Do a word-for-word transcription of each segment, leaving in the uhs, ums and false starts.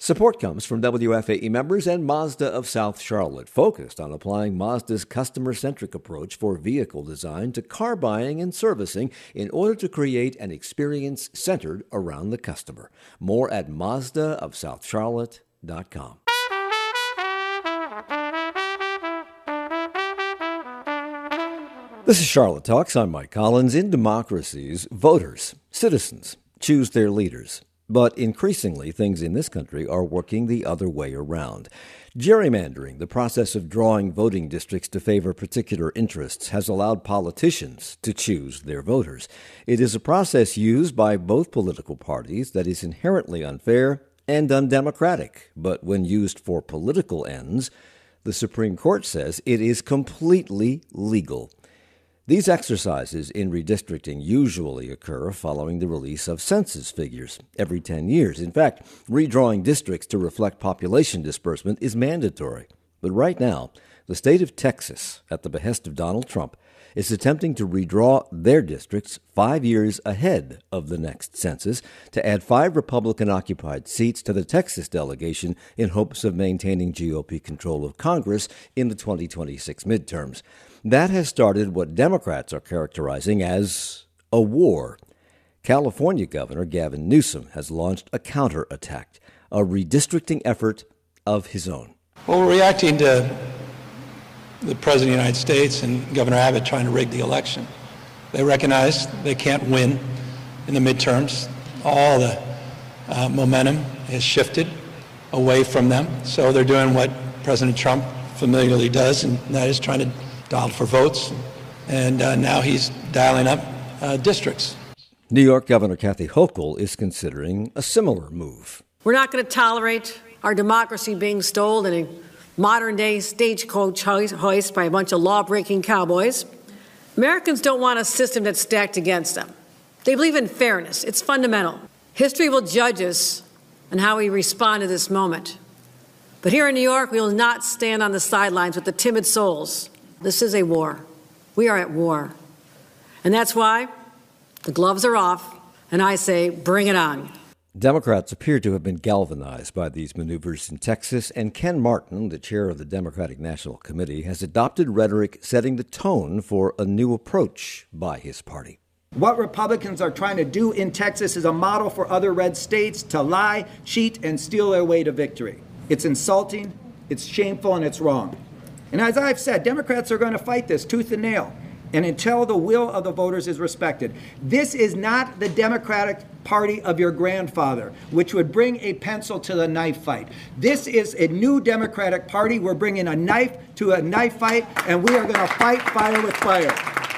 Support comes from W F A E members and Mazda of South Charlotte, focused on applying Mazda's customer-centric approach for vehicle design to car buying and servicing in order to create an experience centered around the customer. More at Mazda of South Charlotte dot com. This is Charlotte Talks. I'm Mike Collins. In democracies, voters, citizens, choose their leaders. But increasingly, things in this country are working the other way around. Gerrymandering, the process of drawing voting districts to favor particular interests, has allowed politicians to choose their voters. It is a process used by both political parties that is inherently unfair and undemocratic. But when used for political ends, the Supreme Court says it is completely legal. These exercises in redistricting usually occur following the release of census figures every ten years. In fact, redrawing districts to reflect population disbursement is mandatory. But right now, the state of Texas, at the behest of Donald Trump, is attempting to redraw their districts five years ahead of the next census to add five Republican-occupied seats to the Texas delegation in hopes of maintaining G O P control of Congress in the twenty twenty-six midterms. That has started what Democrats are characterizing as a war. California Governor Gavin Newsom has launched a counterattack, a redistricting effort of his own. Well, we're reacting to the President of the United States and Governor Abbott trying to rig the election. They recognize they can't win in the midterms. All the uh, momentum has shifted away from them. So they're doing what President Trump familiarly does, and that is trying to dial for votes. And uh, now he's dialing up uh, districts. New York Governor Kathy Hochul is considering a similar move. We're not going to tolerate our democracy being stolen in a modern-day stagecoach hoist by a bunch of law-breaking cowboys. Americans don't want a system that's stacked against them. They believe in fairness. It's fundamental. History will judge us on how we respond to this moment. But here in New York, we will not stand on the sidelines with the timid souls. This is a war. We are at war. And that's why the gloves are off, and I say, bring it on. Democrats appear to have been galvanized by these maneuvers in Texas, and Ken Martin, the chair of the Democratic National Committee, has adopted rhetoric setting the tone for a new approach by his party. What Republicans are trying to do in Texas is a model for other red states to lie, cheat, and steal their way to victory. It's insulting, it's shameful, and it's wrong. And as I've said, Democrats are going to fight this tooth and nail, and until the will of the voters is respected. This is not the Democratic Party of your grandfather, which would bring a pencil to the knife fight. This is a new Democratic Party. We're bringing a knife to a knife fight, and we are going to fight fire with fire.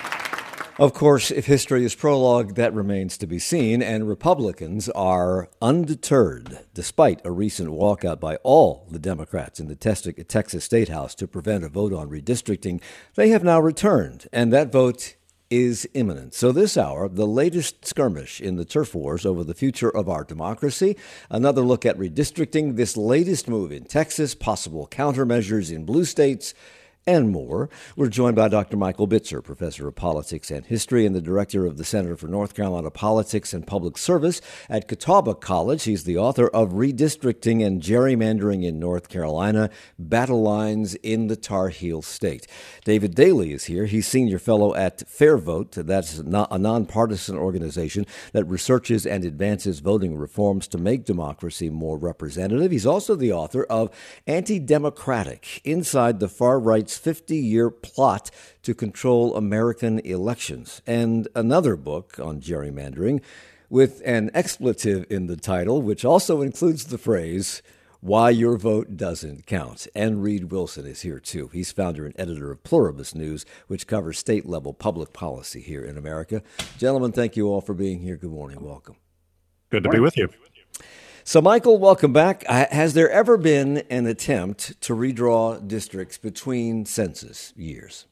Of course, if history is prologue, that remains to be seen, and Republicans are undeterred, despite a recent walkout by all the Democrats in the Texas State House to prevent a vote on redistricting. They have now returned, and that vote is imminent. So this hour, the latest skirmish in the turf wars over the future of our democracy, another look at redistricting, this latest move in Texas, possible countermeasures in blue states, and more. We're joined by Doctor Michael Bitzer, professor of politics and history and the director of the Center for North Carolina Politics and Public Service at Catawba College. He's the author of Redistricting and Gerrymandering in North Carolina, Battle Lines in the Tar Heel State. David Daley is here. He's senior fellow at Fair Vote. That's a nonpartisan organization that researches and advances voting reforms to make democracy more representative. He's also the author of Anti-Democratic: Inside the Far Right's fifty-year plot to control American elections, and another book on gerrymandering with an expletive in the title, which also includes the phrase, "Why Your Vote Doesn't Count." And Reed Wilson is here, too. He's founder and editor of Pluribus News, which covers state-level public policy here in America. Gentlemen, thank you all for being here. Good morning. Welcome. Good to be with you. So, Michael, welcome back. Has there ever been an attempt to redraw districts between census years?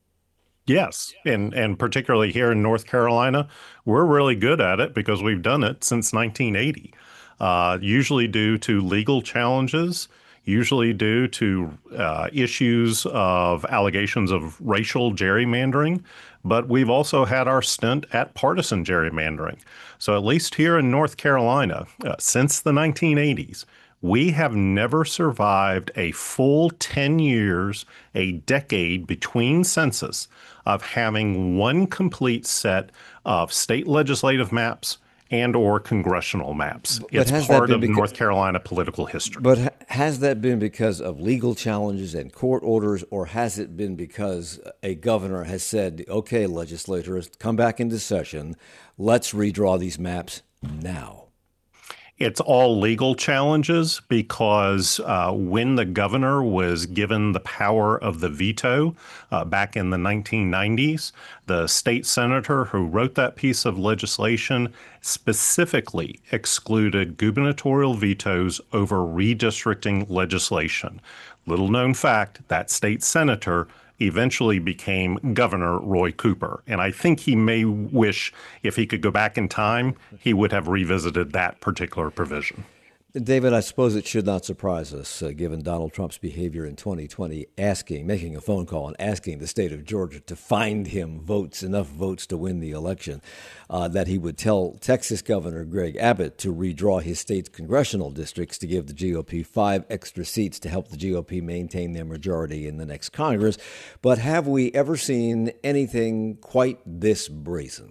Yes, and, and particularly here in North Carolina, we're really good at it because we've done it since nineteen eighty, uh, usually due to legal challenges, usually due to uh, issues of allegations of racial gerrymandering, but we've also had our stint at partisan gerrymandering. So at least here in North Carolina, uh, since the nineteen eighties, We have never survived a full ten years, a decade between census of having one complete set of state legislative maps and or congressional maps. But it's has that part been of beca- North Carolina political history. But ha- has that been because of legal challenges and court orders, or has it been because a governor has said, okay, legislators, come back into session, let's redraw these maps now? It's all legal challenges because uh, when the governor was given the power of the veto uh, back in the nineteen nineties, the state senator who wrote that piece of legislation specifically excluded gubernatorial vetoes over redistricting legislation. Little known fact, that state senator eventually became Governor Roy Cooper. And I think he may wish, if he could go back in time, he would have revisited that particular provision. David, I suppose it should not surprise us, uh, given Donald Trump's behavior in twenty twenty, asking, making a phone call and asking the state of Georgia to find him votes, enough votes to win the election, uh, that he would tell Texas Governor Greg Abbott to redraw his state's congressional districts to give the G O P five extra seats to help the G O P maintain their majority in the next Congress. But have we ever seen anything quite this brazen?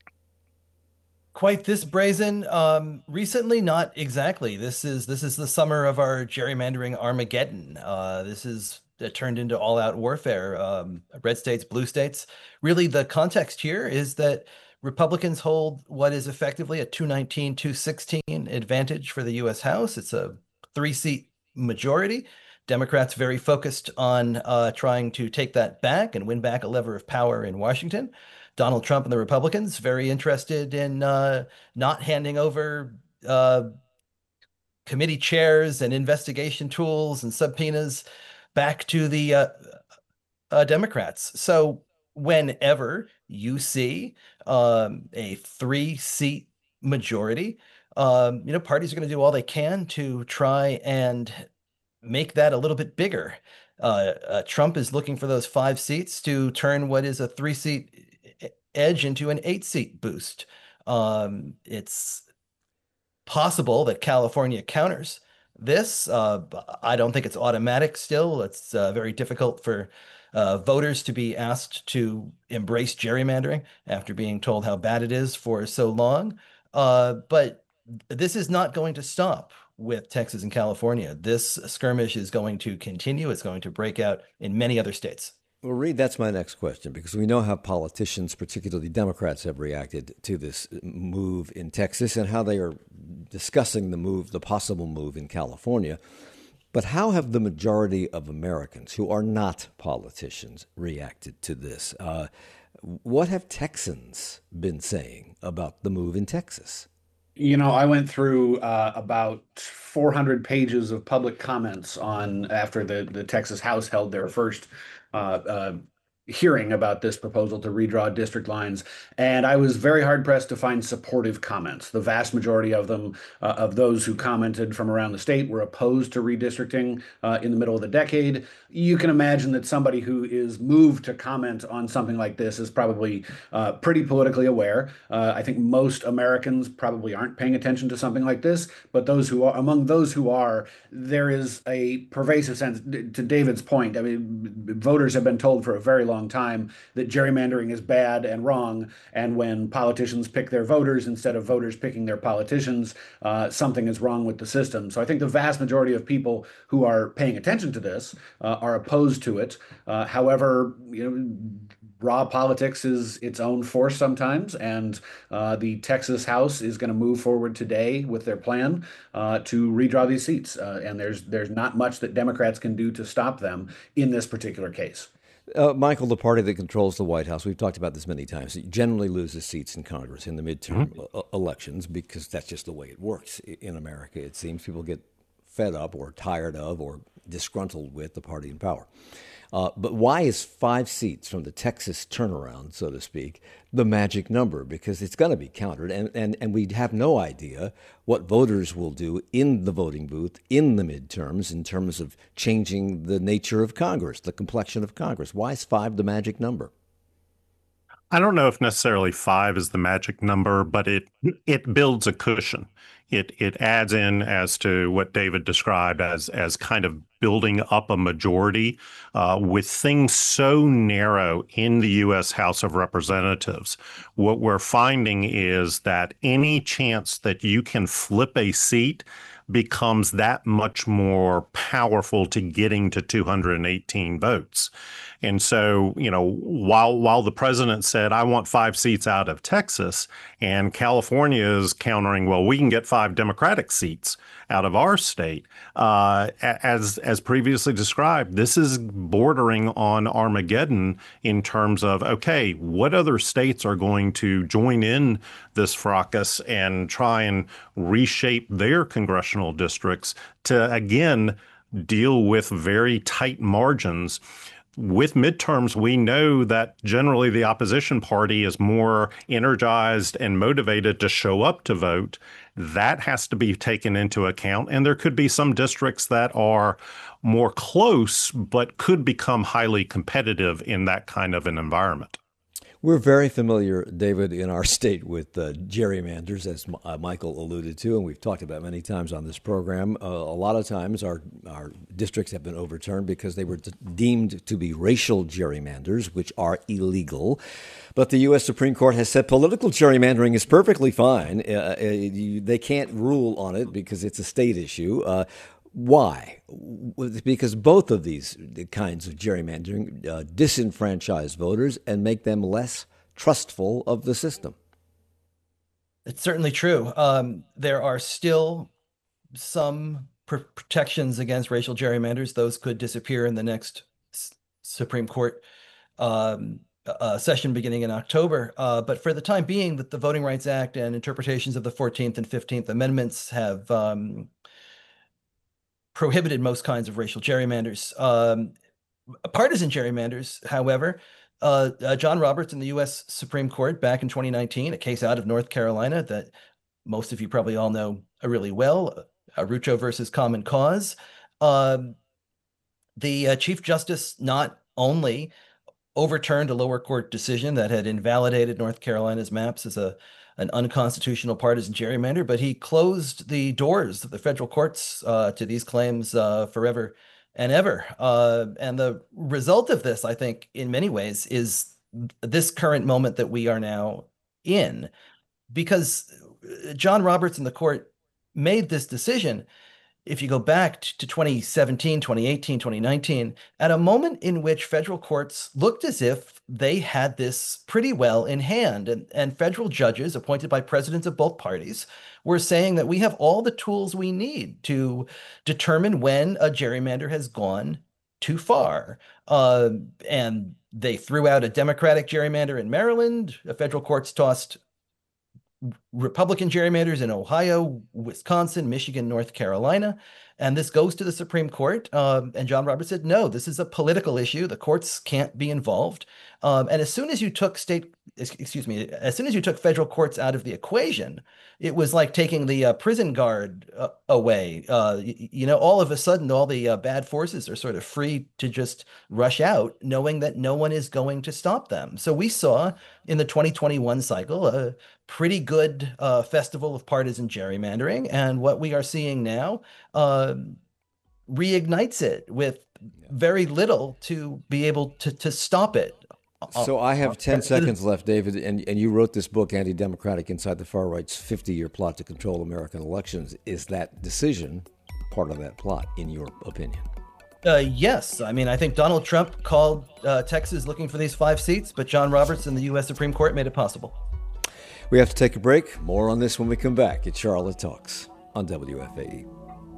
Quite this brazen. Um, recently, not exactly. This is this is the summer of our gerrymandering Armageddon. Uh, this is uh, turned into all-out warfare. Um, red states, blue states. Really, the context here is that Republicans hold what is effectively a two nineteen, two sixteen advantage for the U S House. It's a three-seat majority. Democrats very focused on uh, trying to take that back and win back a lever of power in Washington. Donald Trump and the Republicans very interested in uh, not handing over uh, committee chairs and investigation tools and subpoenas back to the uh, uh, Democrats. So whenever you see um, a three-seat majority, um, you know, parties are going to do all they can to try and make that a little bit bigger. Uh, uh, Trump is looking for those five seats to turn what is a three-seat edge into an eight-seat boost. Um, it's possible that California counters this. Uh, I don't think it's automatic still. It's uh, very difficult for uh, voters to be asked to embrace gerrymandering after being told how bad it is for so long. Uh, but this is not going to stop with Texas and California. This skirmish is going to continue. It's going to break out in many other states. Well, Reed, that's my next question, because we know how politicians, particularly Democrats, have reacted to this move in Texas and how they are discussing the move, the possible move in California. But how have the majority of Americans who are not politicians reacted to this? Uh, what have Texans been saying about the move in Texas? You know, I went through uh, about four hundred pages of public comments on after the, the Texas House held their first uh, uh, hearing about this proposal to redraw district lines. And I was very hard pressed to find supportive comments. The vast majority of them, uh, of those who commented from around the state, were opposed to redistricting uh, in the middle of the decade. You can imagine that somebody who is moved to comment on something like this is probably uh, pretty politically aware. Uh, I think most Americans probably aren't paying attention to something like this, but those who are, among those who are, there is a pervasive sense, to David's point. I mean, voters have been told for a very long time that gerrymandering is bad and wrong, and when politicians pick their voters instead of voters picking their politicians, uh, something is wrong with the system. So I think the vast majority of people who are paying attention to this uh, are opposed to it. Uh, however, you know, raw politics is its own force sometimes, and uh, the Texas House is going to move forward today with their plan uh, to redraw these seats, uh, and there's there's not much that Democrats can do to stop them in this particular case. Uh, Michael, the party that controls the White House, we've talked about this many times, it generally loses seats in Congress in the midterm mm-hmm. elections because that's just the way it works in America. It seems people get fed up or tired of or disgruntled with the party in power. Uh, but why is five seats from the Texas turnaround, so to speak, the magic number? Because it's going to be counted, and, and, and we have no idea what voters will do in the voting booth in the midterms in terms of changing the nature of Congress, the complexion of Congress. Why is five the magic number? I don't know if necessarily five is the magic number, but it it builds a cushion. It it adds in as to what David described as as kind of building up a majority uh, with things so narrow in the U S House of Representatives. What we're finding is that any chance that you can flip a seat becomes that much more powerful to getting to two hundred eighteen votes. And so, you know, while while the president said, I want five seats out of Texas, and California is countering, well, we can get five Democratic seats out of our state, uh, as as previously described, this is bordering on Armageddon in terms of, okay, what other states are going to join in this fracas and try and reshape their congressional districts to, again, deal with very tight margins. With midterms, we know that generally the opposition party is more energized and motivated to show up to vote. That has to be taken into account. And there could be some districts that are more close, but could become highly competitive in that kind of an environment. We're very familiar, David, in our state with uh, gerrymanders, as uh, Michael alluded to, and we've talked about many times on this program. Uh, a lot of times our, our districts have been overturned because they were d- deemed to be racial gerrymanders, which are illegal. But the U S Supreme Court has said political gerrymandering is perfectly fine. Uh, uh, you, they can't rule on it because it's a state issue. Uh, Why? Because both of these kinds of gerrymandering uh, disenfranchise voters and make them less trustful of the system. It's certainly true. Um, there are still some pr- protections against racial gerrymanders. Those could disappear in the next S- Supreme Court um, uh, session beginning in October. Uh, but for the time being, that the Voting Rights Act and interpretations of the fourteenth and fifteenth Amendments have um, prohibited most kinds of racial gerrymanders. Um, partisan gerrymanders, however, uh, uh, John Roberts in the U S Supreme Court back in twenty nineteen, a case out of North Carolina that most of you probably all know really well, Arucho versus Common Cause. Um, the uh, Chief Justice not only overturned a lower court decision that had invalidated North Carolina's maps as a an unconstitutional partisan gerrymander, but he closed the doors of the federal courts uh, to these claims uh, forever and ever. Uh, and the result of this, I think, in many ways, is this current moment that we are now in, because John Roberts and the court made this decision, if you go back to twenty seventeen, twenty eighteen, twenty nineteen, at a moment in which federal courts looked as if they had this pretty well in hand, and, and federal judges appointed by presidents of both parties were saying that we have all the tools we need to determine when a gerrymander has gone too far. Uh, and they threw out a Democratic gerrymander in Maryland. The federal courts tossed Republican gerrymanders in Ohio, Wisconsin, Michigan, North Carolina. And this goes to the Supreme Court. Um, and John Roberts said, no, this is a political issue. The courts can't be involved. Um, and as soon as you took state, excuse me, as soon as you took federal courts out of the equation, it was like taking the uh, prison guard uh, away. Uh, you, you know, all of a sudden, all the uh, bad forces are sort of free to just rush out, knowing that no one is going to stop them. So we saw in the twenty twenty-one cycle a pretty good uh, festival of partisan gerrymandering. And what we are seeing now uh, reignites it with very little to be able to, to stop it. So I have ten seconds left, David, and, and you wrote this book, Anti-Democratic Inside the Far Right's fifty-year Plot to Control American Elections. Is that decision part of that plot, in your opinion? Uh, yes. I mean, I think Donald Trump called uh, Texas looking for these five seats, but John Roberts and the U S Supreme Court made it possible. We have to take a break. More on this when we come back. It's Charlotte Talks on W F A E.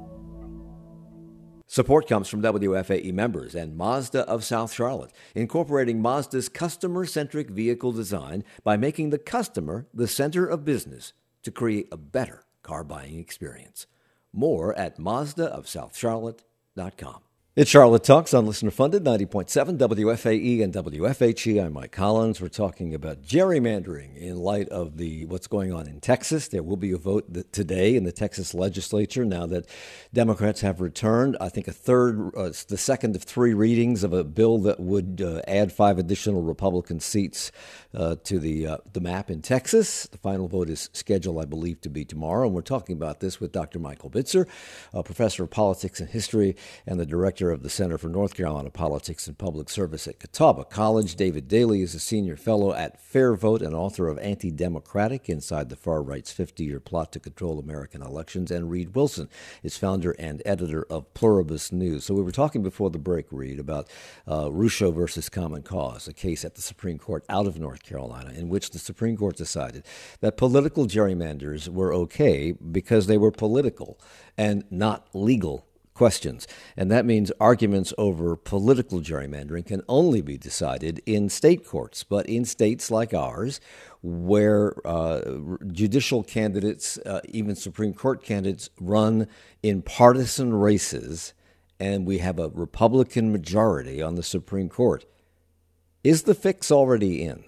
Support comes from W F A E members and Mazda of South Charlotte, incorporating Mazda's customer-centric vehicle design by making the customer the center of business to create a better car buying experience. More at Mazda of South Charlotte dot com. It's Charlotte Talks on Listener Funded, ninety point seven W F A E and W F H E. I'm Mike Collins. We're talking about gerrymandering in light of the what's going on in Texas. There will be a vote th- today in the Texas legislature now that Democrats have returned, I think, a third, uh, the second of three readings of a bill that would uh, add five additional Republican seats uh, to the uh, the map in Texas. The final vote is scheduled, I believe, to be tomorrow. And we're talking about this with Doctor Michael Bitzer, a professor of politics and history and the director of the Center for North Carolina Politics and Public Service at Catawba College. David Daley is a senior fellow at Fair Vote and author of Anti-Democratic: Inside the Far Right's fifty-year Plot to Control American Elections. And Reed Wilson is founder and editor of Pluribus News. So we were talking before the break, Reed, about uh, Rucho versus Common Cause, a case at the Supreme Court out of North Carolina in which the Supreme Court decided that political gerrymanders were okay because they were political and not legal questions. And that means arguments over political gerrymandering can only be decided in state courts. But in states like ours, where uh, judicial candidates, uh, even Supreme Court candidates, run in partisan races, and we have a Republican majority on the Supreme Court, is the fix already in?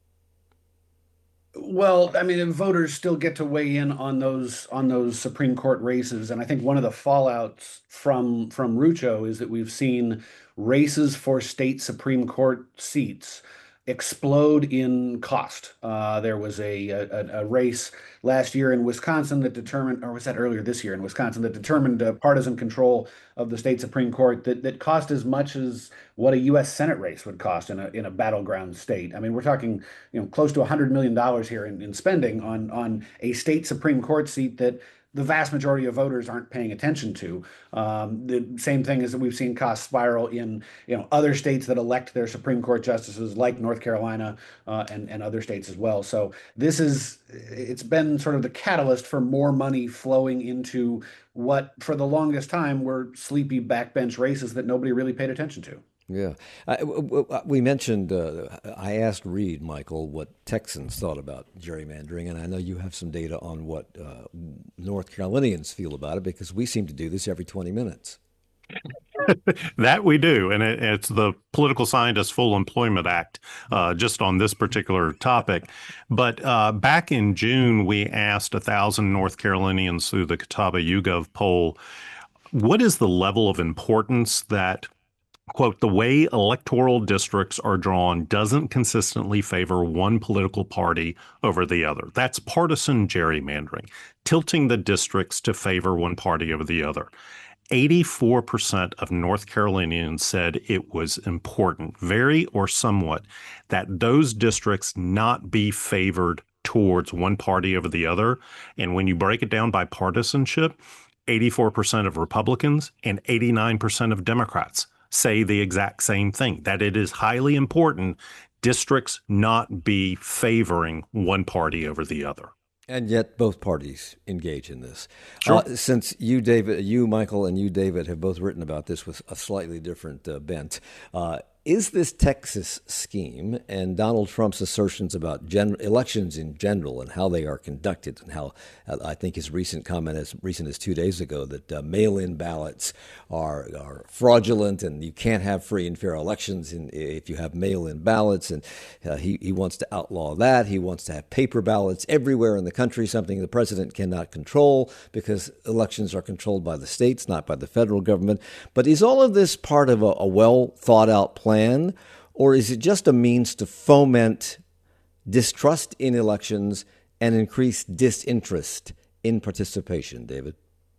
Well, I mean, voters still get to weigh in on those on those Supreme Court races, and I think one of the fallouts from from Rucho is that we've seen races for state Supreme Court seats explode in cost. Uh, there was a, a a race last year in Wisconsin that determined, or was that earlier this year in Wisconsin, that determined uh, partisan control of the state Supreme Court that that cost as much as what a U S Senate race would cost in a in a battleground state. I mean, we're talking, you know, close to one hundred million dollars here in, in spending on on a state Supreme Court seat that the vast majority of voters aren't paying attention to. Um, the same thing is that we've seen costs spiral in, you know, other states that elect their Supreme Court justices, like North Carolina uh, and and other states as well. So this is it's been sort of the catalyst for more money flowing into what, for the longest time, were sleepy backbench races that nobody really paid attention to. Yeah. I, w- w- we mentioned, uh, I asked Reed, Michael, what Texans thought about gerrymandering, and I know you have some data on what uh, North Carolinians feel about it, because we seem to do this every twenty minutes. That we do, and it, it's the Political Scientist Full Employment Act, uh, just on this particular topic. But uh, back in June, we asked one thousand North Carolinians through the Catawba YouGov poll, what is the level of importance that, quote, the way electoral districts are drawn doesn't consistently favor one political party over the other. That's partisan gerrymandering, tilting the districts to favor one party over the other. eighty-four percent of North Carolinians said it was important, very or somewhat, that those districts not be favored towards one party over the other. And when you break it down by partisanship, eighty-four percent of Republicans and eighty-nine percent of Democrats say the exact same thing, that it is highly important districts not be favoring one party over the other. And yet both parties engage in this. Sure. Uh, since you, David, you, Michael, and you, David, have both written about this with a slightly different uh, bent, uh, is this Texas scheme and Donald Trump's assertions about gen- elections in general and how they are conducted, and how uh, I think his recent comment, as recent as two days ago, that uh, mail-in ballots are are fraudulent and you can't have free and fair elections in, if you have mail-in ballots, and uh, he, he wants to outlaw that. He wants to have paper ballots everywhere in the country, something the president cannot control because elections are controlled by the states, not by the federal government. But is all of this part of a, a well-thought-out plan? Plan, or is it just a means to foment distrust in elections and increase disinterest in participation, David?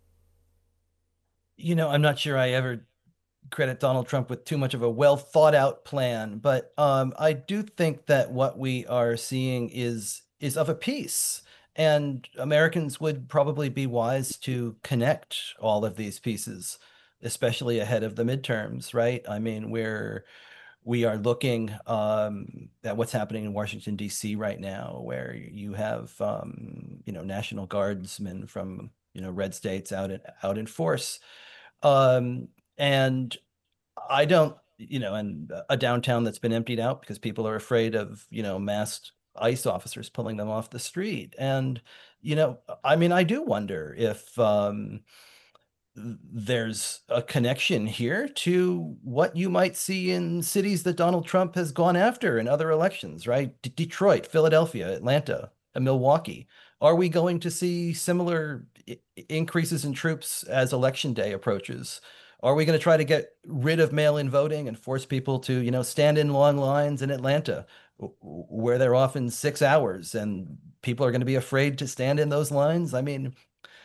You know, I'm not sure I ever credit Donald Trump with too much of a well thought out plan, but um, I do think that what we are seeing is is of a piece. And Americans would probably be wise to connect all of these pieces, especially ahead of the midterms, right? I mean, we're we are looking um, at what's happening in Washington, D C right now, where you have, um, you know, National Guardsmen from, you know, red states out in, out in force. Um, and I don't, you know, and a downtown that's been emptied out because people are afraid of, you know, masked ICE officers pulling them off the street. And, you know, I mean, I do wonder if, um, there's a connection here to what you might see in cities that Donald Trump has gone after in other elections, right? D- Detroit, Philadelphia, Atlanta, and Milwaukee. Are we going to see similar I- increases in troops as election day approaches? Are we going to try to get rid of mail-in voting and force people to, you know, stand in long lines in Atlanta, w- where they're often six hours and people are going to be afraid to stand in those lines? I mean,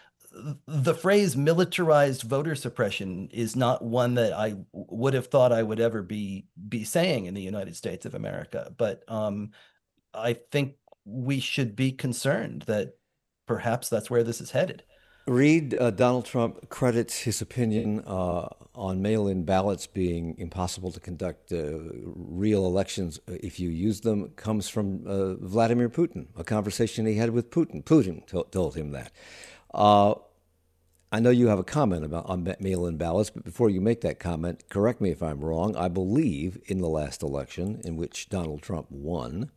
the phrase militarized voter suppression is not one that I would have thought I would ever be be saying in the United States of America. But um, I think we should be concerned that perhaps that's where this is headed. Reed, uh, Donald Trump credits his opinion uh, on mail in ballots being impossible to conduct uh, real elections if you use them, comes from uh, Vladimir Putin, a conversation he had with Putin. Putin to- told him that. Uh, I know you have a comment about on mail-in ballots, but before you make that comment, correct me if I'm wrong. I believe in the last election in which Donald Trump won,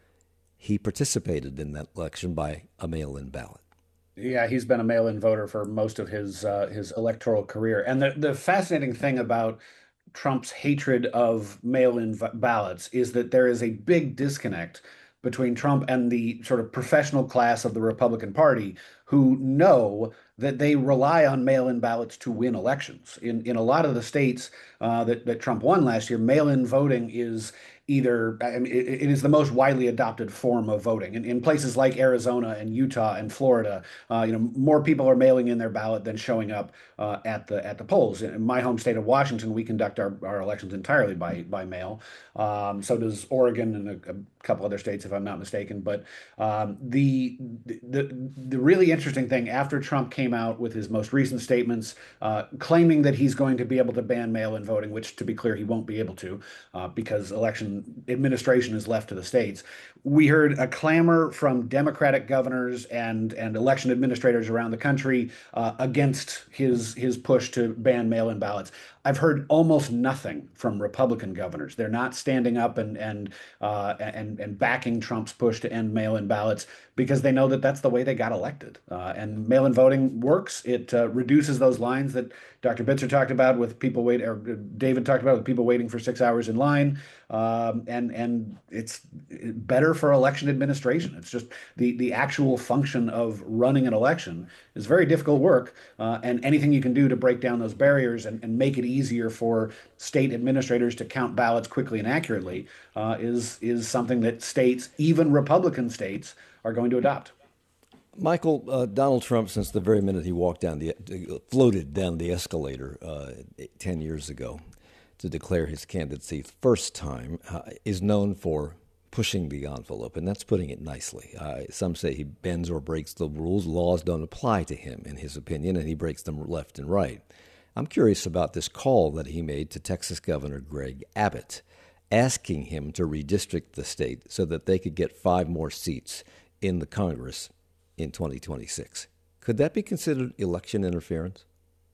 he participated in that election by a mail-in ballot. Yeah, he's been a mail-in voter for most of his uh, his electoral career. And the the fascinating thing about Trump's hatred of mail-in v- ballots is that there is a big disconnect between Trump and the sort of professional class of the Republican Party who know that they rely on mail-in ballots to win elections. In in a lot of the states uh, that that Trump won last year, mail-in voting is either, I mean, it, it is the most widely adopted form of voting. In, in places like Arizona and Utah and Florida, uh, you know, more people are mailing in their ballot than showing up uh, at the at the polls. In my home state of Washington, we conduct our, our elections entirely by by mail. Um, so does Oregon and a, a couple other states, if I'm not mistaken. But um, the, the the really interesting thing after Trump came out with his most recent statements, uh, claiming that he's going to be able to ban mail-in voting, which, to be clear, he won't be able to uh, because election administration is left to the states. We heard a clamor from Democratic governors and and election administrators around the country uh, against his his push to ban mail-in ballots. I've heard almost nothing from Republican governors. They're not standing up and and uh, and and backing Trump's push to end mail-in ballots because they know that that's the way they got elected. Uh, and mail-in voting works. It uh, reduces those lines that Doctor Bitzer talked about with people wait, or David talked about with people waiting for six hours in line. Um, and and it's better for election administration. It's just the the actual function of running an election is very difficult work, uh, and anything you can do to break down those barriers and, and make it easier for state administrators to count ballots quickly and accurately uh, is is something that states, even Republican states, are going to adopt. Michael, uh, Donald Trump, since the very minute he walked down the, floated down the escalator uh, ten years ago to declare his candidacy first time, uh, is known for pushing the envelope, and that's putting it nicely. Uh, some say he bends or breaks the rules. Laws don't apply to him, in his opinion, and he breaks them left and right. I'm curious about this call that he made to Texas Governor Greg Abbott, asking him to redistrict the state so that they could get five more seats in the Congress in twenty twenty-six. Could that be considered election interference?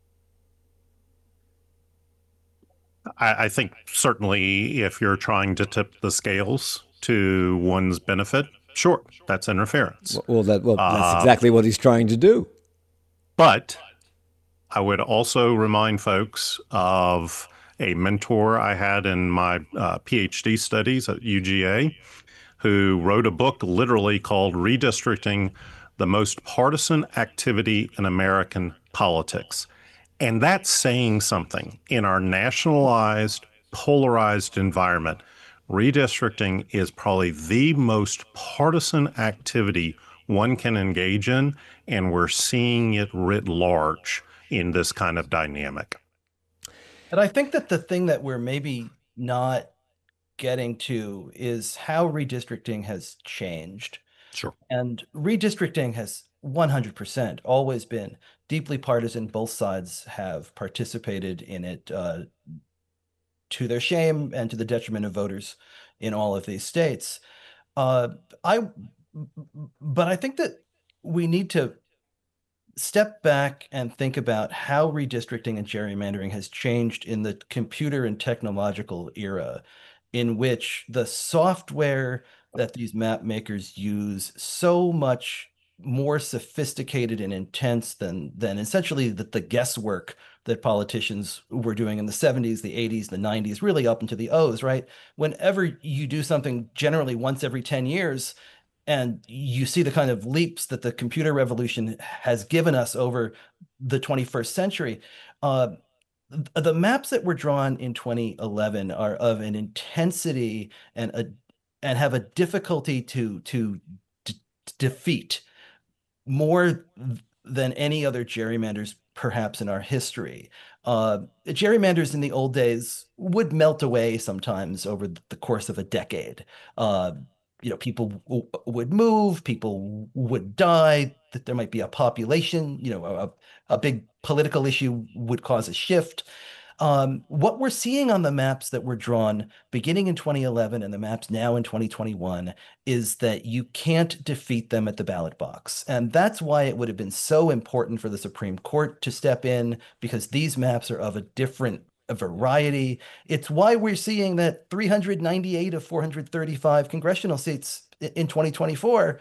I, I think certainly if you're trying to tip the scales to one's benefit, sure, that's interference. Well, that, well that's Uh, exactly what he's trying to do. But I would also remind folks of a mentor I had in my uh, PhD studies at U G A, who wrote a book literally called Redistricting, the Most Partisan Activity in American Politics. And that's saying something. In our nationalized, polarized environment, redistricting is probably the most partisan activity one can engage in, and we're seeing it writ large in this kind of dynamic. And I think that the thing that we're maybe not getting to is how redistricting has changed. Sure. And redistricting has one hundred percent always been deeply partisan. Both sides have participated in it uh, to their shame and to the detriment of voters in all of these states. Uh, I, but I think that we need to step back and think about how redistricting and gerrymandering has changed in the computer and technological era, in which the software that these map makers use so much more sophisticated and intense than than essentially the, the guesswork that politicians were doing in the seventies, the eighties, the nineties, really up into the O's, right? Whenever you do something generally once every ten years, and you see the kind of leaps that the computer revolution has given us over the twenty-first century, uh, the maps that were drawn in twenty eleven are of an intensity and a and have a difficulty to to d- defeat more than any other gerrymanders perhaps in our history. Uh, gerrymanders in the old days would melt away sometimes over the course of a decade. Uh, you know, people w- would move, people would die, that there might be a population, you know, a, a big political issue would cause a shift. Um, what we're seeing on the maps that were drawn beginning in twenty eleven and the maps now in twenty twenty-one is that you can't defeat them at the ballot box. And that's why it would have been so important for the Supreme Court to step in, because these maps are of a different a variety. It's why we're seeing that three hundred ninety-eight of four hundred thirty-five congressional seats in twenty twenty-four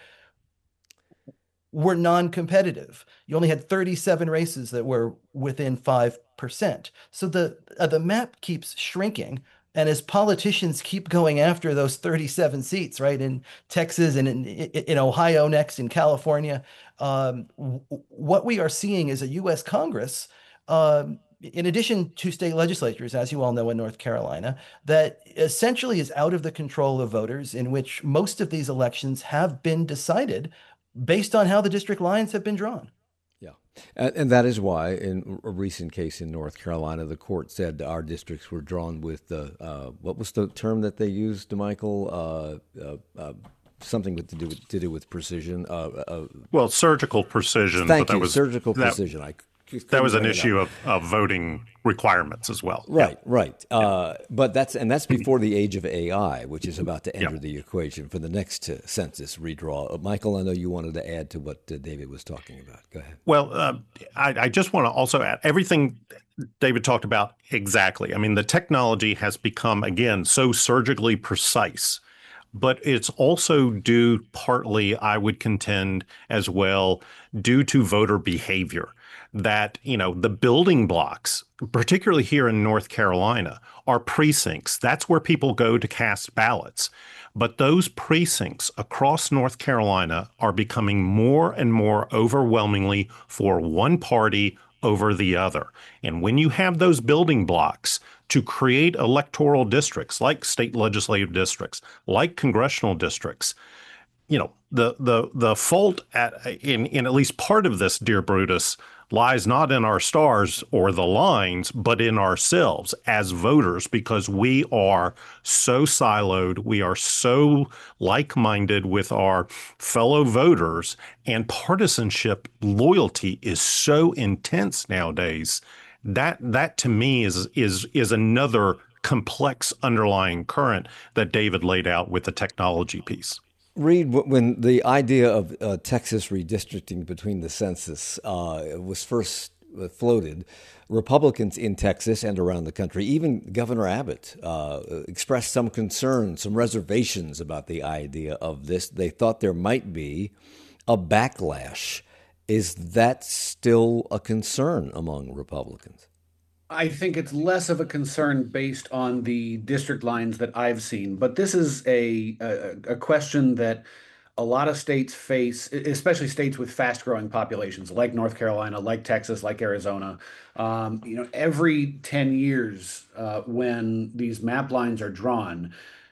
were non-competitive. You only had thirty-seven races that were within five percent. So the uh, the map keeps shrinking. And as politicians keep going after those thirty-seven seats, right, in Texas and in, in Ohio next, in California, um, w- what we are seeing is a U S Congress, um, in addition to state legislatures, as you all know, in North Carolina, that essentially is out of the control of voters, in which most of these elections have been decided based on how the district lines have been drawn. Yeah. And, and that is why, in a recent case in North Carolina, the court said our districts were drawn with the, uh, what was the term that they used, Michael? Uh, uh, uh, something with to do with, to do with precision. Uh, uh, well, surgical precision. Thank but that you, was, surgical that, precision. I That was an issue of, of voting requirements as well. Right, yeah. right. Uh, but that's and that's before the age of A I, which is about to enter yeah. the equation for the next uh, census redraw. Uh, Michael, I know you wanted to add to what uh, David was talking about. Go ahead. Well, uh, I, I just want to also add everything David talked about exactly. I mean, the technology has become, again, so surgically precise. But it's also due partly, I would contend as well, due to voter behavior. That, you know, the building blocks, particularly here in North Carolina, are precincts. That's where people go to cast ballots. But those precincts across North Carolina are becoming more and more overwhelmingly for one party over the other. And when you have those building blocks to create electoral districts like state legislative districts, like congressional districts, you know, the the the fault at in in at least part of this, dear Brutus, lies not in our stars or the lines, but in ourselves as voters, because we are so siloed, we are so like-minded with our fellow voters, and partisanship loyalty is so intense nowadays. That that to me is is is another complex underlying current that David laid out with the technology piece. Reed, when the idea of uh, Texas redistricting between the census uh, was first floated, Republicans in Texas and around the country, even Governor Abbott, uh, expressed some concern, some reservations about the idea of this. They thought there might be a backlash. Is that still a concern among Republicans? I think it's less of a concern based on the district lines that I've seen, but this is a, a, a question that a lot of states face, especially states with fast-growing populations like North Carolina, like Texas, like Arizona. Um, you know, every ten years uh, when these map lines are drawn,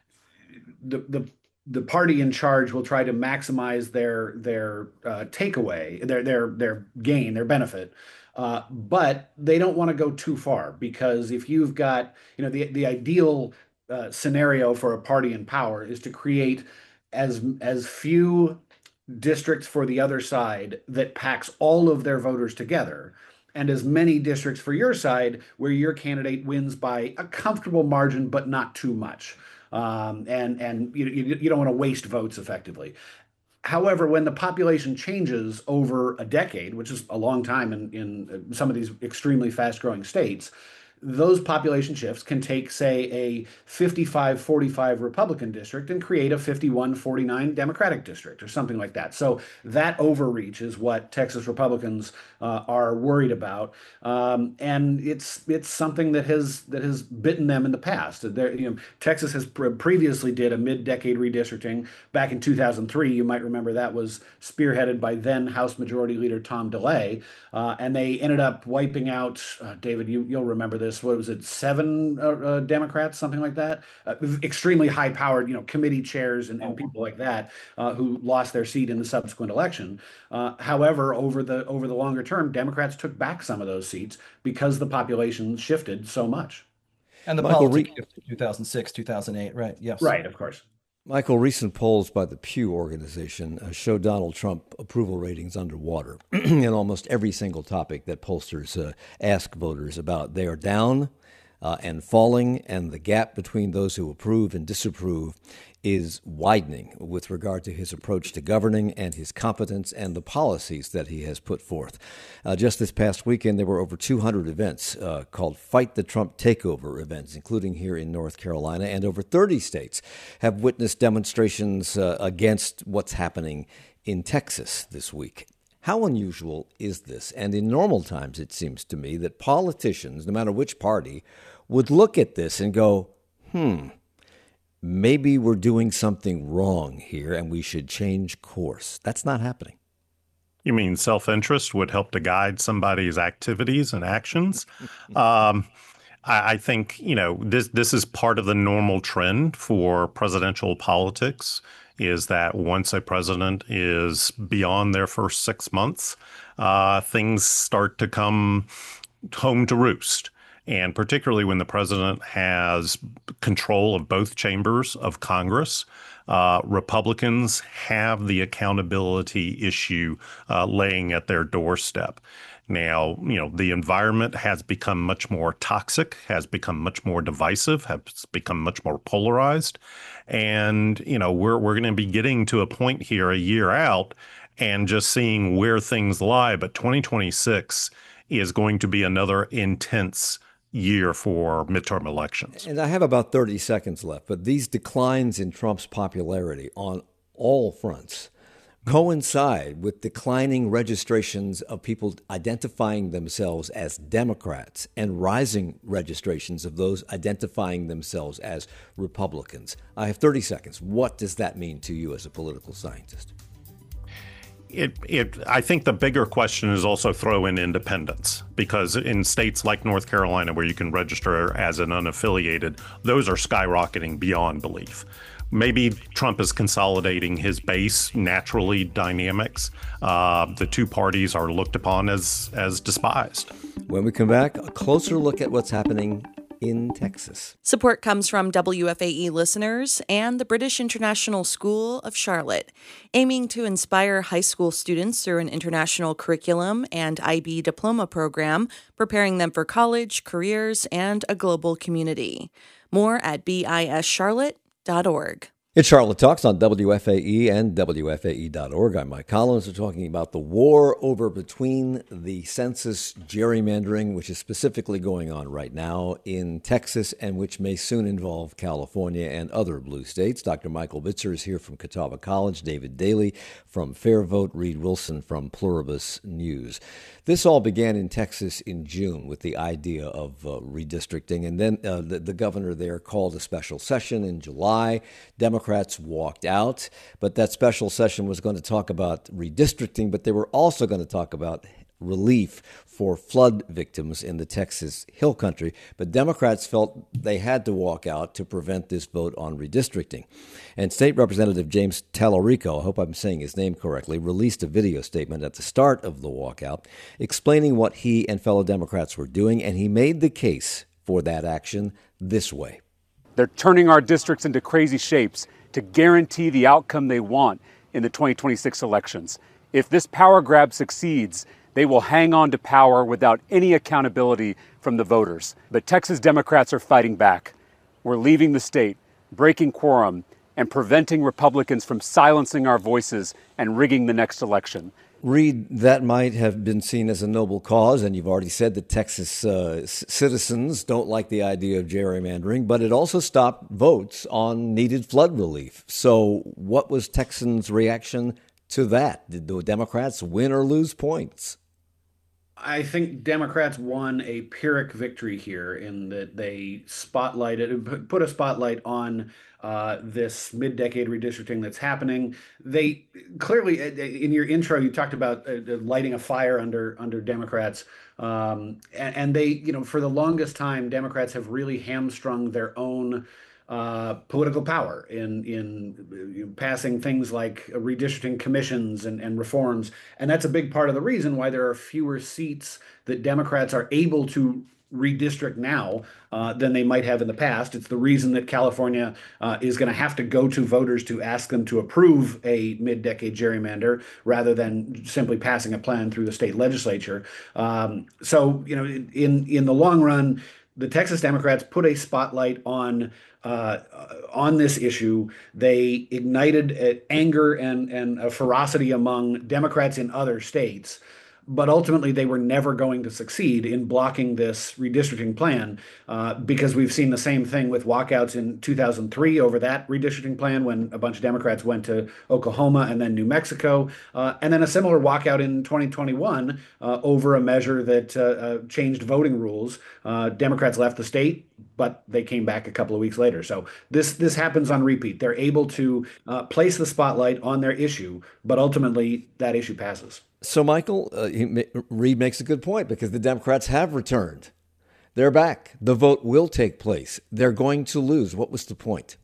the, the the party in charge will try to maximize their their uh, takeaway, their their their gain, their benefit. Uh, but they don't want to go too far, because if you've got, you know, the the ideal uh, scenario for a party in power is to create as as few districts for the other side that packs all of their voters together, and as many districts for your side where your candidate wins by a comfortable margin, but not too much. Um, and and you, you, you don't want to waste votes effectively. However, when the population changes over a decade, which is a long time in, in some of these extremely fast-growing states, those population shifts can take, say, a fifty-five forty-five Republican district and create a fifty-one forty-nine Democratic district or something like that. So that overreach is what Texas Republicans uh, are worried about, um, and it's it's something that has that has bitten them in the past. There, you know, Texas has pre- previously did a mid-decade redistricting back in two thousand three. You might remember that was spearheaded by then House Majority Leader Tom DeLay, uh, and they ended up wiping out. Uh, David, you you'll remember this. What was it? Seven uh, uh, Democrats, something like that. Uh, extremely high-powered, you know, committee chairs and, and people like that uh, who lost their seat in the subsequent election. Uh, however, over the over the longer term, Democrats took back some of those seats because the population shifted so much. And the Michael politics Re- of two thousand six, two thousand eight, right? Yes. Right, of course. Michael, recent polls by the Pew organization uh, show Donald Trump approval ratings underwater in almost every single topic that pollsters uh, ask voters about. They are down uh, and falling, and the gap between those who approve and disapprove is widening with regard to his approach to governing and his competence and the policies that he has put forth. Uh, just this past weekend, there were over two hundred events uh, called Fight the Trump Takeover events, including here in North Carolina, and over thirty states have witnessed demonstrations uh, against what's happening in Texas this week. How unusual is this? And in normal times, it seems to me that politicians, no matter which party, would look at this and go, hmm, maybe we're doing something wrong here and we should change course. That's not happening. You mean self-interest would help to guide somebody's activities and actions? um, I, I think, you know, this this is part of the normal trend for presidential politics, is that once a president is beyond their first six months, uh, things start to come home to roost. And particularly when the president has control of both chambers of Congress, uh, Republicans have the accountability issue uh, laying at their doorstep. Now, you know, the environment has become much more toxic, has become much more divisive, has become much more polarized. And, you know, we're we're going to be getting to a point here a year out and just seeing where things lie. But twenty twenty-six is going to be another intense year for midterm elections. And I have about thirty seconds left, but these declines in Trump's popularity on all fronts coincide with declining registrations of people identifying themselves as Democrats and rising registrations of those identifying themselves as Republicans. I have thirty seconds. What does that mean to you as a political scientist? It, it, I think the bigger question is also throw in independence, because in states like North Carolina, where you can register as an unaffiliated, those are skyrocketing beyond belief. Maybe Trump is consolidating his base, naturally dynamics. Uh, the two parties are looked upon as, as despised. When we come back, a closer look at what's happening in Texas. Support comes from W F A E listeners and the British International School of Charlotte, aiming to inspire high school students through an international curriculum and I B diploma program, preparing them for college, careers, and a global community. More at B I S charlotte dot org. It's Charlotte Talks on W F A E and W F A E dot org. I'm Mike Collins. We're talking about the war over between the census gerrymandering, which is specifically going on right now in Texas and which may soon involve California and other blue states. Doctor Michael Bitzer is here from Catawba College, David Daly from Fair Vote, Reed Wilson from Pluribus News. This all began in Texas in June with the idea of uh, redistricting, and then uh, the, the governor there called a special session in July. Democrats walked out, but that special session was going to talk about redistricting, but they were also going to talk about relief for flood victims in the Texas Hill Country. But Democrats felt they had to walk out to prevent this vote on redistricting. And State Representative James Tallarico, I hope I'm saying his name correctly, released a video statement at the start of the walkout explaining what he and fellow Democrats were doing, and he made the case for that action this way. They're turning our districts into crazy shapes to guarantee the outcome they want in the twenty twenty-six elections. If this power grab succeeds, they will hang on to power without any accountability from the voters. But Texas Democrats are fighting back. We're leaving the state, breaking quorum, and preventing Republicans from silencing our voices and rigging the next election. Reed, that might have been seen as a noble cause, and you've already said that Texas uh, c- citizens don't like the idea of gerrymandering, but it also stopped votes on needed flood relief. So what was Texans' reaction to that? Did the Democrats win or lose points? I think Democrats won a Pyrrhic victory here in that they spotlighted, put a spotlight on uh, this mid-decade redistricting that's happening. They clearly, in your intro, you talked about uh, lighting a fire under under Democrats, um, and, and they, you know, for the longest time, Democrats have really hamstrung their own uh, political power in in you know, passing things like redistricting commissions and, and reforms. And that's a big part of the reason why there are fewer seats that Democrats are able to redistrict now uh, than they might have in the past. It's the reason that California uh, is going to have to go to voters to ask them to approve a mid-decade gerrymander rather than simply passing a plan through the state legislature. Um, so, you know, in in the long run, the Texas Democrats put a spotlight on uh, on this issue. They ignited uh, anger and and a ferocity among Democrats in other states. But ultimately, they were never going to succeed in blocking this redistricting plan uh, because we've seen the same thing with walkouts in two thousand three over that redistricting plan when a bunch of Democrats went to Oklahoma and then New Mexico, uh, and then a similar walkout in twenty twenty-one uh, over a measure that uh, uh, changed voting rules. Uh, Democrats left the state, but they came back a couple of weeks later. So this this happens on repeat. They're able to uh, place the spotlight on their issue, but ultimately that issue passes. So, Michael, uh, he, Reed makes a good point because the Democrats have returned. They're back. The vote will take place. They're going to lose. What was the point?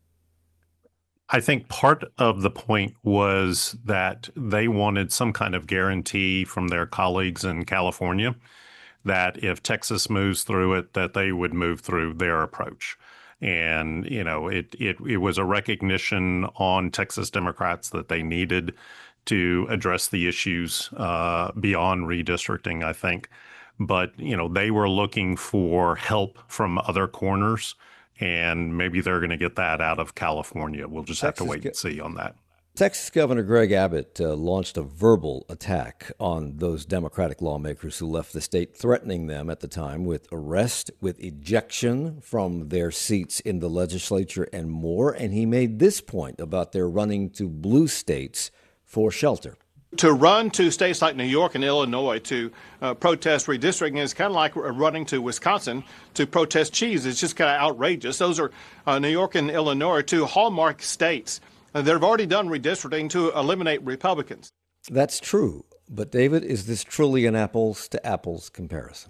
I think part of the point was that they wanted some kind of guarantee from their colleagues in California that if Texas moves through it, that they would move through their approach. And, you know, it it it was a recognition on Texas Democrats that they needed to address the issues uh, beyond redistricting, I think. But, you know, they were looking for help from other corners, and maybe they're going to get that out of California. We'll just Texas have to wait and see on that. Texas Governor Greg Abbott uh, launched a verbal attack on those Democratic lawmakers who left the state, threatening them at the time with arrest, with ejection from their seats in the legislature, and more. And he made this point about their running to blue states for shelter. To run to states like New York and Illinois to uh, protest redistricting is kind of like running to Wisconsin to protest cheese. It's just kind of outrageous. Those are uh, New York and Illinois are two hallmark states uh, that have already done redistricting to eliminate Republicans. That's true. But, David, is this truly an apples to apples comparison?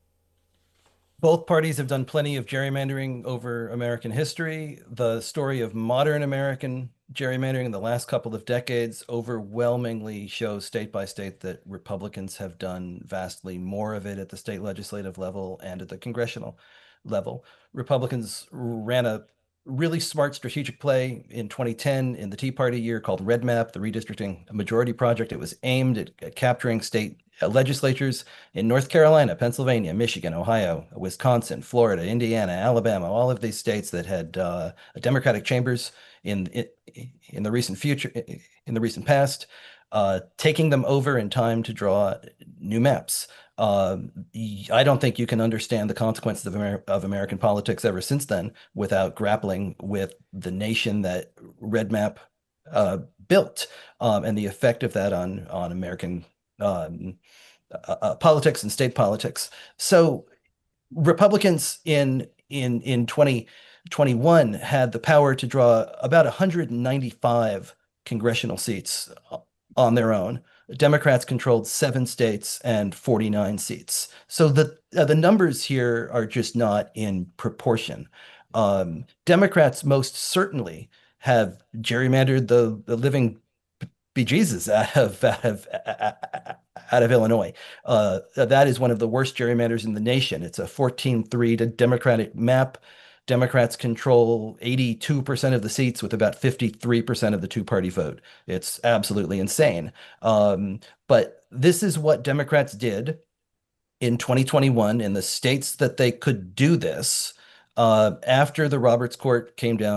Both parties have done plenty of gerrymandering over American history. The story of modern American gerrymandering in the last couple of decades overwhelmingly shows state by state that Republicans have done vastly more of it at the state legislative level and at the congressional level. Republicans ran a really smart strategic play in twenty ten in the Tea Party year called Red Map, the redistricting majority project. It was aimed at, at capturing state legislatures in North Carolina, Pennsylvania, Michigan, Ohio, Wisconsin, Florida, Indiana, Alabama, all of these states that had uh, Democratic chambers in, in in the recent future, in the recent past, uh, taking them over in time to draw new maps. Uh, I don't think you can understand the consequences of, Amer- of American politics ever since then without grappling with the nation that Red Map uh, built um, and the effect of that on on American um, uh, uh, politics and state politics. So Republicans in in in twenty twenty-one had the power to draw about one hundred ninety-five congressional seats on their own. Democrats controlled seven states and forty-nine seats. So the uh, the numbers here are just not in proportion. Um, Democrats most certainly have gerrymandered the, the living bejesus out of out of out of Illinois. Uh, that is one of the worst gerrymanders in the nation. It's a fourteen three to Democratic map. Democrats control eighty-two percent of the seats with about fifty-three percent of the two-party vote. It's absolutely insane. Um, but this is what Democrats did in twenty twenty-one in the states that they could do this uh, after the Roberts Court came down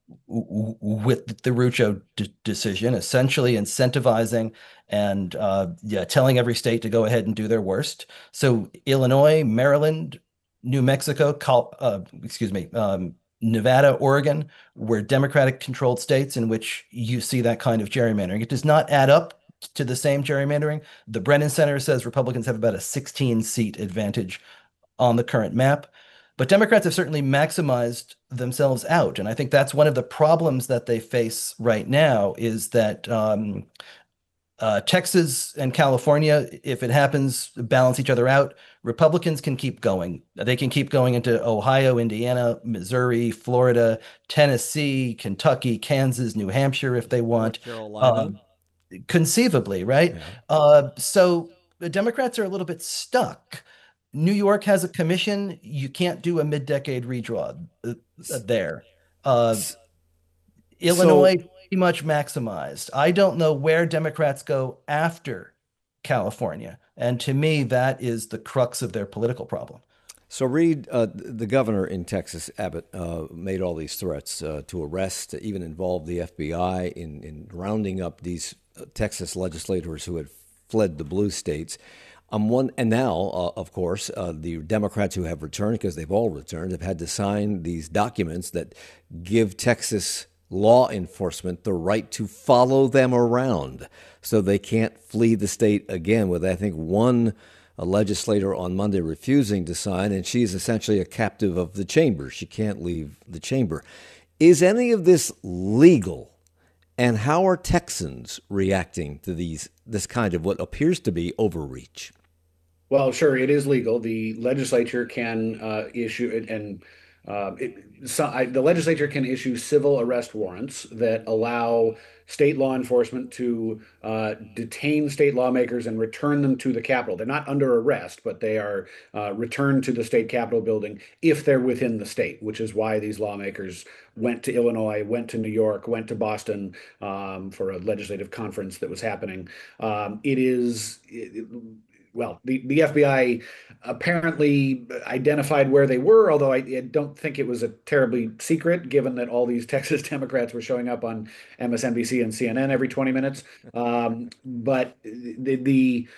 w- with the Rucho d- decision, essentially incentivizing and uh, yeah, telling every state to go ahead and do their worst. So Illinois, Maryland, New Mexico, Col- uh, excuse me, um, Nevada, Oregon were Democratic controlled states in which you see that kind of gerrymandering. It does not add up to the same gerrymandering. The Brennan Center says Republicans have about a sixteen seat advantage on the current map. But Democrats have certainly maximized themselves out. And I think that's one of the problems that they face right now is that um, uh, Texas and California, if it happens, balance each other out. Republicans can keep going. They can keep going into Ohio, Indiana, Missouri, Florida, Tennessee, Kentucky, Kansas, New Hampshire if they want. Carolina. Um, conceivably, right? Yeah. Uh, so the Democrats are a little bit stuck. New York has a commission. You can't do a mid-decade redraw uh, there. Uh, so, Illinois pretty much maximized. I don't know where Democrats go after California. And to me, that is the crux of their political problem. So, Reed, uh, the governor in Texas, Abbott, uh, made all these threats uh, to arrest, to even involve the F B I in, in rounding up these uh, Texas legislators who had fled the blue states. Um, one, and now, uh, of course, uh, the Democrats who have returned, because they've all returned, have had to sign these documents that give Texas law enforcement the right to follow them around so they can't flee the state again, with, I think, one a legislator on Monday refusing to sign, and she's essentially a captive of the chamber. She can't leave the chamber. Is any of this legal? And how are Texans reacting to these this kind of what appears to be overreach? Well, sure, it is legal. The legislature can uh, issue and uh, it, so I, the legislature can issue civil arrest warrants that allow state law enforcement to uh, detain state lawmakers and return them to the Capitol. They're not under arrest, but they are uh, returned to the state Capitol building if they're within the state, which is why these lawmakers went to Illinois, went to New York, went to Boston um, for a legislative conference that was happening. Um, it is... It, Well, the, the F B I apparently identified where they were, although I, I don't think it was a terribly secret, given that all these Texas Democrats were showing up on M S N B C and C N N every twenty minutes. Um, but the, the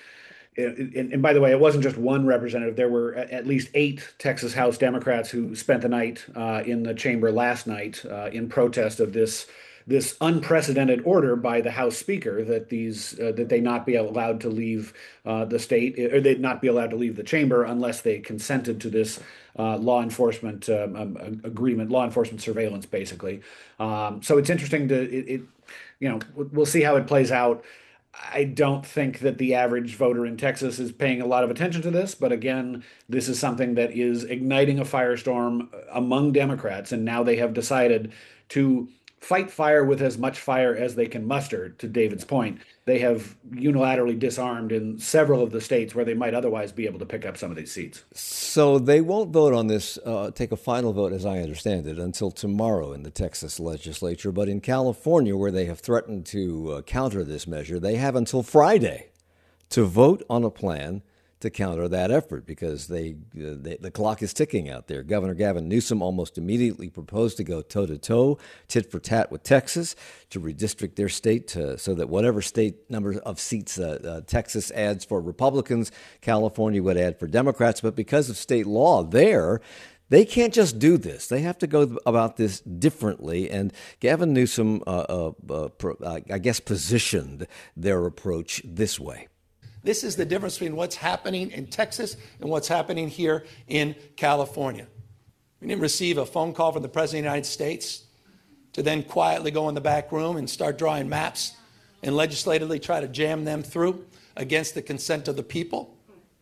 and, and by the way, it wasn't just one representative. There were at least eight Texas House Democrats who spent the night uh, in the chamber last night uh, in protest of this this unprecedented order by the House Speaker that these uh, that they not be allowed to leave uh, the state, or they'd not be allowed to leave the chamber unless they consented to this uh, law enforcement um, um, agreement, law enforcement surveillance, basically. Um, so it's interesting to it, it. You know, we'll see how it plays out. I don't think that the average voter in Texas is paying a lot of attention to this, but again, this is something that is igniting a firestorm among Democrats, and now they have decided to fight fire with as much fire as they can muster, to David's point. They have unilaterally disarmed in several of the states where they might otherwise be able to pick up some of these seats. So they won't vote on this, uh, take a final vote, as I understand it, until tomorrow in the Texas legislature. But in California, where they have threatened to uh, counter this measure, they have until Friday to vote on a plan to counter that effort, because they, uh, they the clock is ticking out there. Governor Gavin Newsom almost immediately proposed to go toe-to-toe, tit for tat with Texas, to redistrict their state to, so that whatever state number of seats uh, uh, Texas adds for Republicans, California would add for Democrats. But because of state law there, they can't just do this. They have to go about this differently. And Gavin Newsom, uh, uh, uh, pro, uh, I guess, positioned their approach this way. This is the difference between what's happening in Texas and what's happening here in California. We didn't receive a phone call from the President of the United States to then quietly go in the back room and start drawing maps and legislatively try to jam them through against the consent of the people.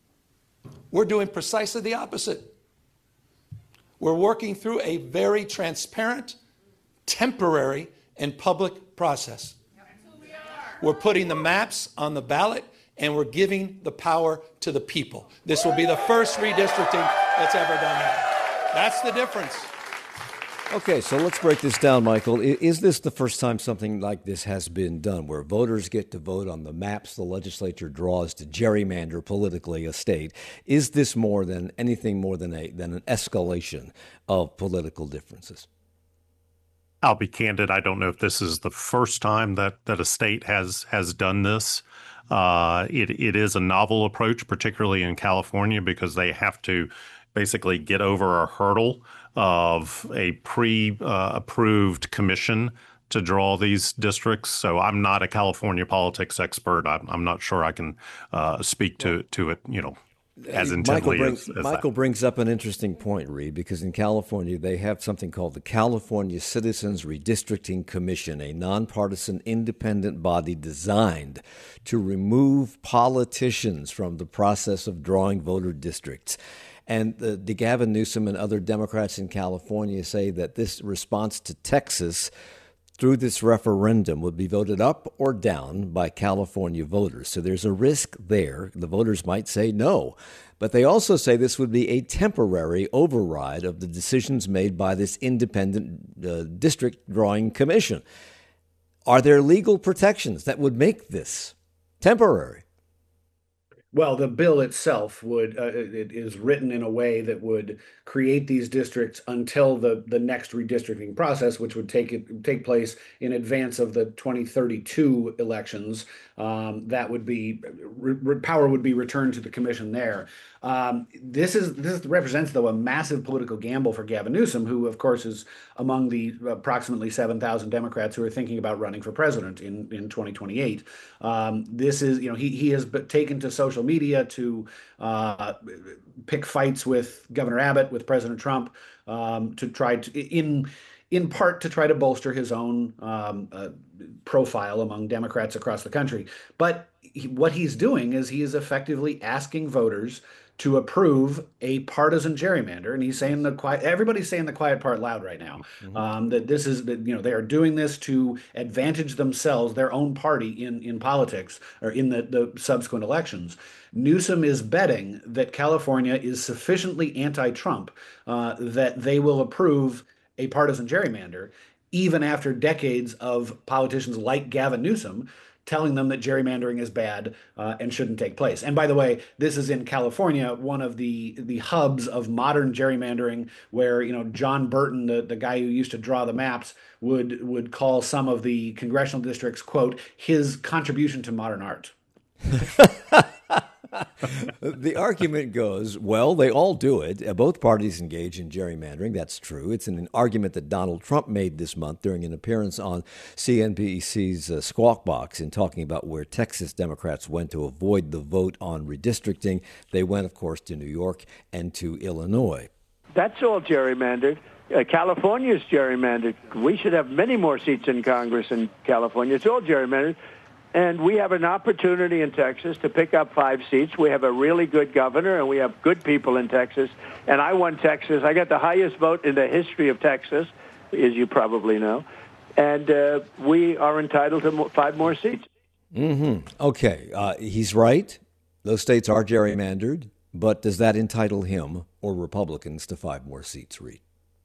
We're doing precisely the opposite. We're working through a very transparent, temporary, and public process. We're putting the maps on the ballot, and we're giving the power to the people. This will be the first redistricting that's ever done that. That's the difference. Okay, so let's break this down, Michael. Is this the first time something like this has been done, where voters get to vote on the maps the legislature draws to gerrymander politically a state? Is this more than anything more than a than an escalation of political differences? I'll be candid. I don't know if this is the first time that that a state has has done this. Uh, it it is a novel approach, particularly in California, because they have to basically get over a hurdle of a pre-approved uh, commission to draw these districts. So I'm not a California politics expert. I'm, I'm not sure I can uh, speak to to it, you know, as intently Michael brings, as, as Michael that. brings up an interesting point, Reed, because in California, they have something called the California Citizens Redistricting Commission, a nonpartisan independent body designed to remove politicians from the process of drawing voter districts. And the, the Gavin Newsom and other Democrats in California say that this response to Texas through this referendum would be voted up or down by California voters. So there's a risk there. The voters might say no. But they also say this would be a temporary override of the decisions made by this independent uh, district drawing commission. Are there legal protections that would make this temporary? Well, the bill itself would uh, it is written in a way that would create these districts until the the next redistricting process, which would take it take place in advance of the twenty thirty-two elections. Um, that would be re, power would be returned to the commission there. Um, this is this represents, though, a massive political gamble for Gavin Newsom, who, of course, is among the approximately seven thousand Democrats who are thinking about running for president in in twenty twenty-eight. Um, this is, you know, he he has taken to social media to uh, pick fights with Governor Abbott, with President Trump, um, to try to in. in part to try to bolster his own um, uh, profile among Democrats across the country. But he, what he's doing is he is effectively asking voters to approve a partisan gerrymander, and he's saying the quiet. Everybody's saying the quiet part loud right now. Mm-hmm. Um, that this is that you know they are doing this to advantage themselves, their own party in in politics or in the the subsequent elections. Newsom is betting that California is sufficiently anti-Trump uh, that they will approve a partisan gerrymander, even after decades of politicians like Gavin Newsom telling them that gerrymandering is bad uh, and shouldn't take place. And by the way, this is in California, one of the the hubs of modern gerrymandering, where you know John Burton, the, the guy who used to draw the maps, would would call some of the congressional districts, quote, his contribution to modern art. The argument goes, well, they all do it. Both parties engage in gerrymandering. That's true. It's an argument that Donald Trump made this month during an appearance on C N B C's uh, Squawk Box in talking about where Texas Democrats went to avoid the vote on redistricting. They went, of course, to New York and to Illinois. That's all gerrymandered. Uh, California's gerrymandered. We should have many more seats in Congress in California. It's all gerrymandered. And we have an opportunity in Texas to pick up five seats. We have a really good governor, and we have good people in Texas. And I won Texas. I got the highest vote in the history of Texas, as you probably know. And uh, we are entitled to five more seats. Mm-hmm. Okay. Uh, he's right. Those states are gerrymandered. But does that entitle him or Republicans to five more seats, Reed?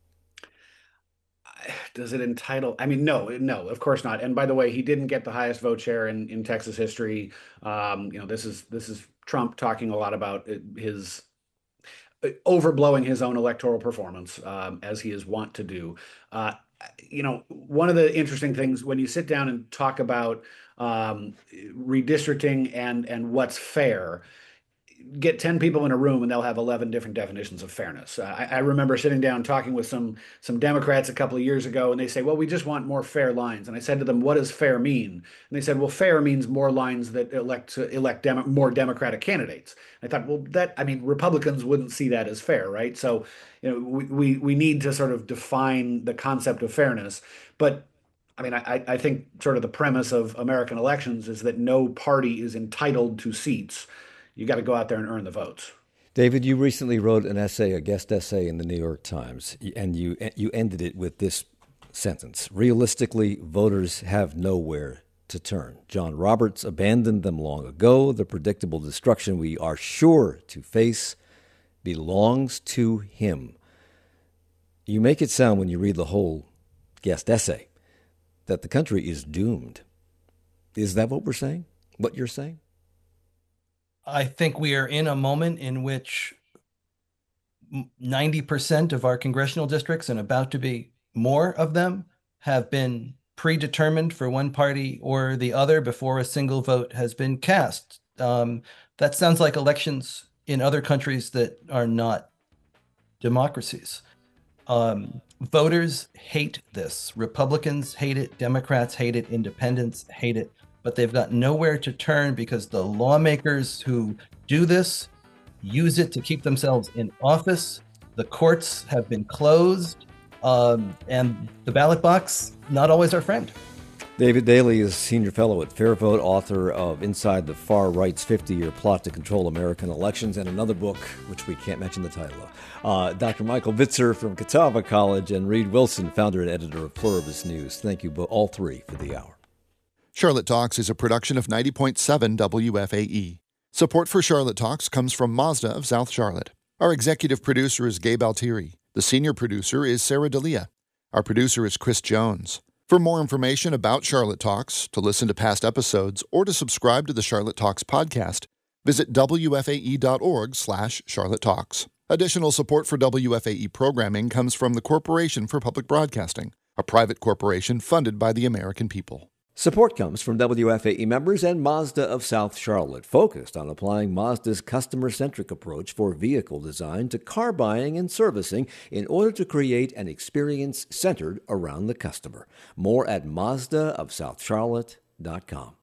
Does it entitle? I mean, no, no, of course not. And by the way, he didn't get the highest vote share in, in Texas history. Um, you know, this is this is Trump talking a lot about his overblowing his own electoral performance, um, as he is wont to do. Uh, you know, one of the interesting things when you sit down and talk about um, redistricting and and what's fair, get ten people in a room and they'll have eleven different definitions of fairness. Uh, I, I remember sitting down talking with some some Democrats a couple of years ago, and they say, well, we just want more fair lines. And I said to them, what does fair mean? And they said, well, fair means more lines that elect elect Demo- more Democratic candidates. I thought, well, that, I mean, Republicans wouldn't see that as fair, right? So, you know, we, we, we need to sort of define the concept of fairness. But I mean, I, I think sort of the premise of American elections is that no party is entitled to seats. You got to go out there and earn the votes. David, you recently wrote an essay, a guest essay in the New York Times, and you you ended it with this sentence: realistically, voters have nowhere to turn. John Roberts abandoned them long ago. The predictable destruction we are sure to face belongs to him. You make it sound, when you read the whole guest essay, that the country is doomed. Is that what we're saying? What you're saying? I think we are in a moment in which ninety percent of our congressional districts, and about to be more of them, have been predetermined for one party or the other before a single vote has been cast. Um, that sounds like elections in other countries that are not democracies. Um, voters hate this. Republicans hate it. Democrats hate it. Independents hate it. But they've got nowhere to turn because the lawmakers who do this use it to keep themselves in office. The courts have been closed. Um, and the ballot box, not always our friend. David Daley is senior fellow at Fair Vote, author of Inside the Far Right's fifty-year Plot to Control American Elections, and another book, which we can't mention the title of. Uh, Doctor Michael Vitzer from Catawba College, and Reed Wilson, founder and editor of Pluribus News. Thank you all three for the hour. Charlotte Talks is a production of ninety point seven W F A E. Support for Charlotte Talks comes from Mazda of South Charlotte. Our executive producer is Gabe Altieri. The senior producer is Sarah D'Elia. Our producer is Chris Jones. For more information about Charlotte Talks, to listen to past episodes, or to subscribe to the Charlotte Talks podcast, visit W F A E dot org slash Charlotte Talks. Additional support for W F A E programming comes from the Corporation for Public Broadcasting, a private corporation funded by the American people. Support comes from W F A E members and Mazda of South Charlotte, focused on applying Mazda's customer-centric approach for vehicle design to car buying and servicing in order to create an experience centered around the customer. More at Mazda of South Charlotte dot com.